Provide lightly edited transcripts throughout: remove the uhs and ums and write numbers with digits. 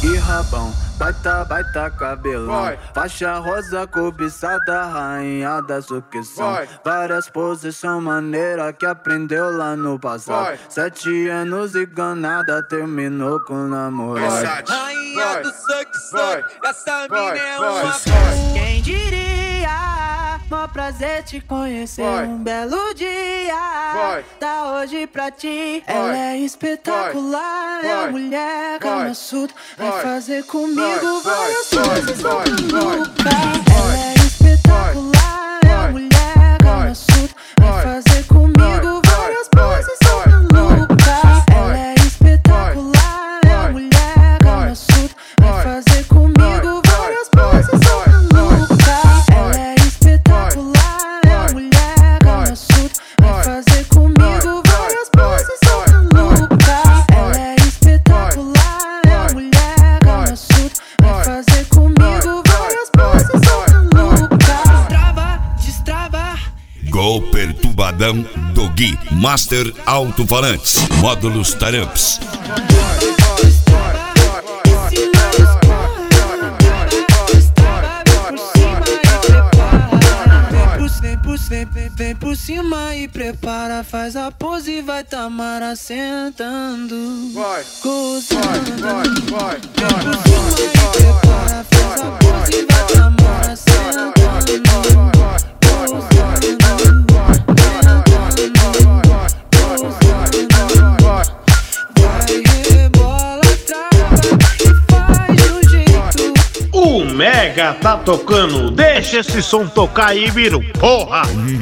e rabão, baita cabelão. Faixa rosa cobiçada, rainha da sucção. Várias posições maneiras que aprendeu lá no passado. 7 anos e ganada, terminou com namorado. Rainha do suck, essa mina é uma Quem diria, mó prazer te conhecer. Um belo dia, tá hoje pra ti. Ela é espetacular, é a mulher Kama Sutra. Vai fazer comigo várias coisas malucas. Ela é espetacular, é a mulher Kama Sutra. Vai fazer comigo várias coisas malucas. Ela é espetacular, é a mulher Kama Sutra. Vai fazer comigo várias coisas malucas. Ela é espetacular, é a mulher Kama Sutra. Vai fazer comigo várias coisas malucas. Ela é espetacular, é a mulher Kama Sutra. Vai fazer comigo várias coisas malucas. Destrava. Gol Perturbadão do Gui Master Alto-Falantes Módulos Taramps. Vem por cima e prepara, faz a pose e vai Tamara sentando, gozando. Vem por cima e prepara, faz a pose e vai Tamara sentando, gozando. Vai rebola, trava e faz do jeito. O Mega tá tocando, deixa esse som tocar aí, Biro, porra!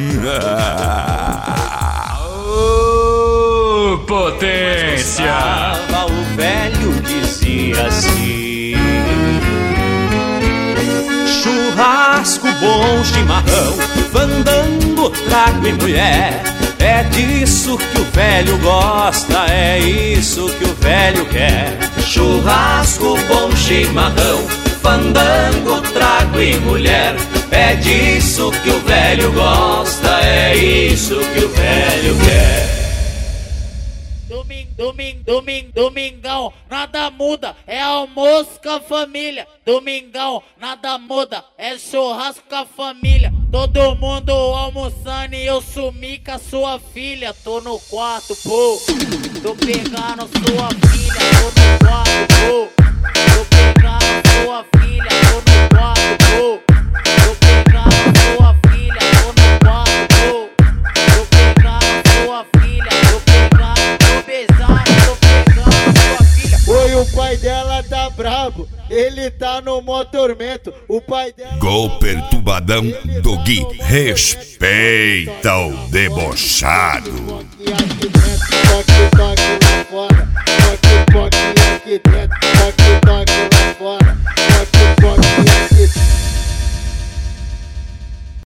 Ô, potência! O velho dizia assim: churrasco, bom chimarrão, fandango, trago e mulher. É disso que o velho gosta, é isso que o velho quer. Churrasco, bom chimarrão, fandango, trago e mulher. É disso que o velho gosta, é isso que o velho quer. Domingão, nada muda, é almoço com a família. Domingão, nada muda, é churrasco com a família. Todo mundo almoçando e eu sumi com a sua filha. Tô no quarto, pô, tô pegando sua filha. Tô no quarto, pô, tô pegando sua filha. Tô no quarto, pô, tô pegando sua filha. Tô no quarto, pô, tô pegando sua filha. Tô pegando, tô beijando, tô pegando sua filha. Oi, o pai dela tá brabo, ele tá no mó tormento. O pai dela. Gol Perturbadão do Gui. Respeita o debochado.